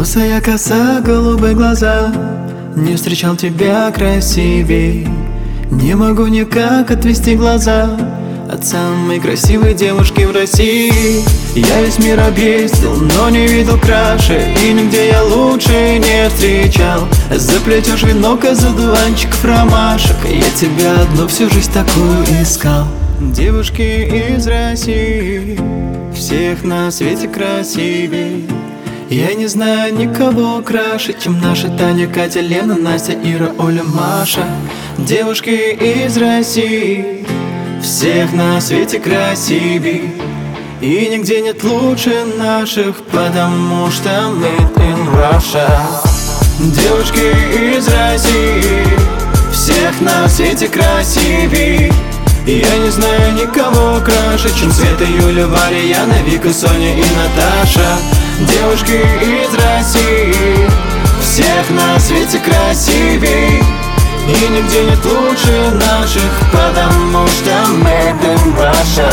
Русая коса, голубые глаза, не встречал тебя красивей. Не могу никак отвести глаза от самой красивой девушки в России. Я весь мир объездил, но не видел краше, и нигде я лучше не встречал. Заплетешь венок из одуванчиков, ромашек, я тебя одну всю жизнь такую искал. Девушки из России, всех на свете красивей. Я не знаю никого краше, чем наша Таня, Катя, Лена, Настя, Ира, Оля, Маша. Девушки из России, всех на свете красивей. И нигде нет лучше наших, потому что made in Russia. Девушки из России, всех на свете красивей. Я не знаю никого краше, чем Света, Юля, Варя, Яна, Вика, Соня и Наташа. Девушки из России, всех на свете красивей. И нигде нет лучше наших, потому что made in Russia.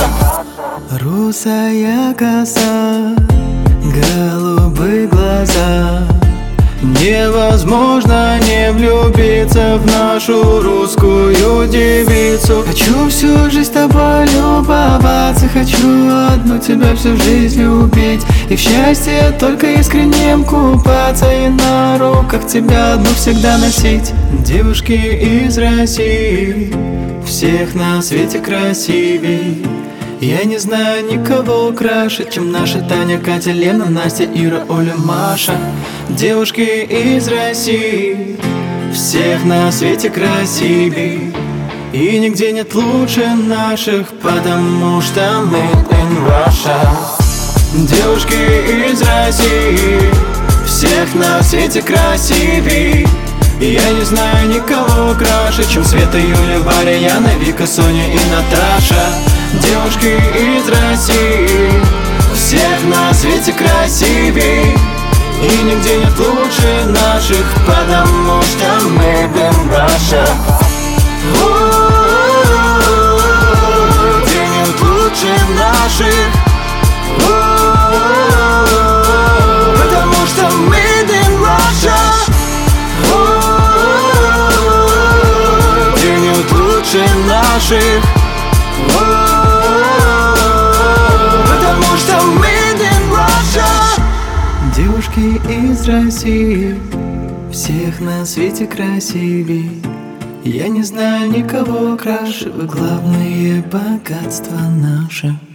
Русая коса, голубые глаза, невозможно не влюбиться в нашу русскую девицу. Хочу всю жизнь с тобой любоваться, хочу одну тебя всю жизнь любить, и в счастье только искреннем купаться, и на руках тебя одну всегда носить. Девушки из России, всех на свете красивей. Я не знаю никого краше, чем наша Таня, Катя, Лена, Настя, Ира, Оля, Маша. Девушки из России, всех на свете красивей. И нигде нет лучше наших, потому что made in Russia. Девушки из России, всех на свете красивей. Я не знаю никого краше, чем Света, Юля, Варя, Яна, Вика, Соня и Наташа. Девушки из России, всех на свете красивей. И нигде нет лучше наших, потому что made in Russia. Нигде нет лучше наших, потому что made in Russia. Нигде нет лучше наших, потому что made in Russia. Девушки из России, всех на свете красивей. Я не знаю никого краше, вы главное богатство наше.